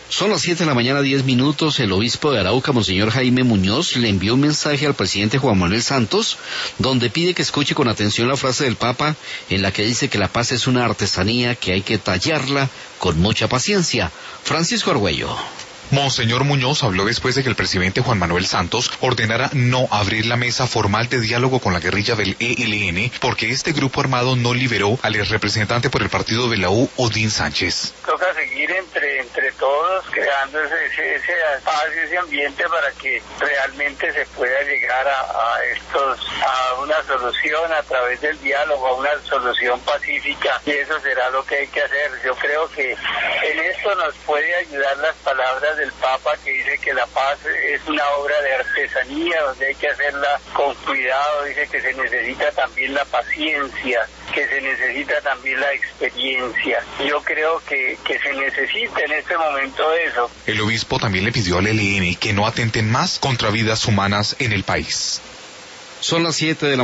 Son las 7 de la mañana, 10 minutos. El obispo de Arauca, Monseñor Jaime Muñoz, le envió un mensaje al presidente Juan Manuel Santos, donde pide que escuche con atención la frase del Papa, en la que dice que la paz es una artesanía que hay que tallarla con mucha paciencia. Francisco Argüello. Monseñor Muñoz habló después de que el presidente Juan Manuel Santos ordenara no abrir la mesa formal de diálogo con la guerrilla del ELN porque este grupo armado no liberó al representante por el partido de la U, Odín Sánchez. Toca seguir entre todos creando ese espacio, ese ambiente para que realmente se pueda llegar a una solución a través del diálogo, a una solución pacífica, y eso será lo que hay que hacer. Yo creo que en esto nos puede ayudar las palabras del Papa, que dice que la paz es una obra de artesanía donde hay que hacerla con cuidado. Dice que se necesita también la paciencia, que se necesita también la experiencia. Yo creo que se necesita en este momento eso. El obispo también le pidió al ELN que no atenten más contra vidas humanas en el país. Son las 7 de la